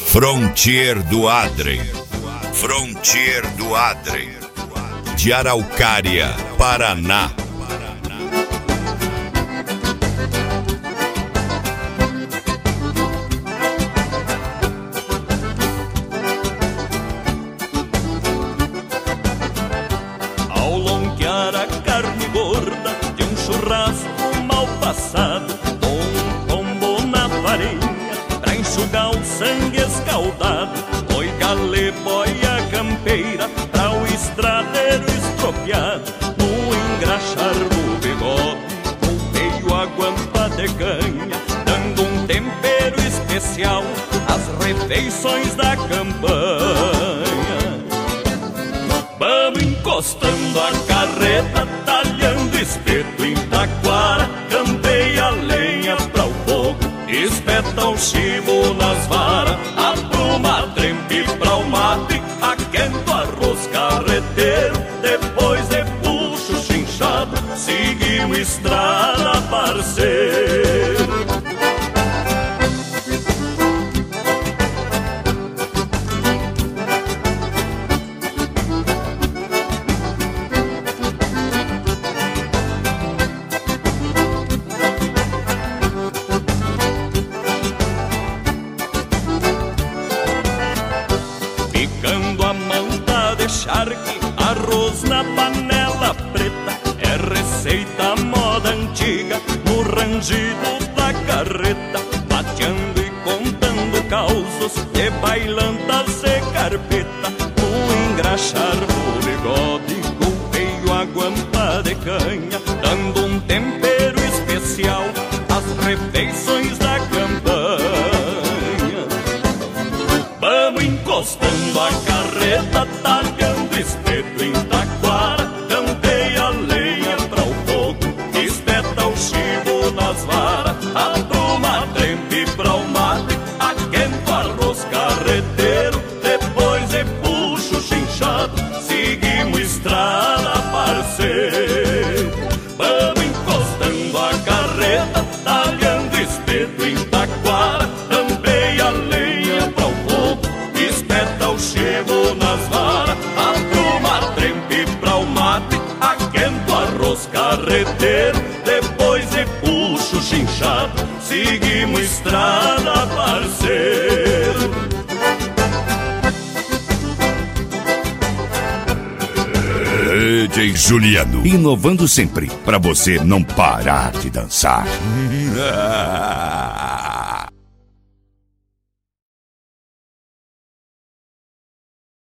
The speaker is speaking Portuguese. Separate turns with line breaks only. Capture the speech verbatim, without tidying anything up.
Frontier do Adre, Frontier do Adre, de Araucária, Paraná.
Ao lonquear a carne gorda de um churrasco mal passado, um tombo na farinha pra enxugar o sangue escaldado, foi galê, boia campeira pra o estradeiro estropiado. No engraxar do bigode, volteio a guampa de canha, dando um tempero especial às refeições da campanha. Vamos encostando a carreta, talhando espeto em taquara, campeia a lenha pra o fogo, espeta o chimo nas varas, apruma a trempe pra o mate, aquento arroz carreteiro, depois de puxo chinchado, seguiu estrada, parceiro. Charque, arroz na panela preta, é receita moda antiga, no rangido da carreta, bateando e contando causos de bailantas e carpeta. No engraxar do bigode, golpeio a guampa de canha, dando um tempero especial às refeições da campanha. Vamos encostando a carreta, talhando espeto em taquara, campeia a lenha pra o fogo, espeta o chivo nas varas, apruma a trempe pra o mate, aquento arroz carreteiro, depois de puxo chinchado, seguimos estrada, parceiro. Vamos encostando a carreta, talhando espeto em taquara, campeia a lenha pra o fogo, espeta o chivo nas varas, apruma a trempe pra o mate, aquento arroz carreteiro, depois de puxo chinchado, seguimos estrada, parceiro.
D J Juliano, inovando sempre, pra você não parar de dançar.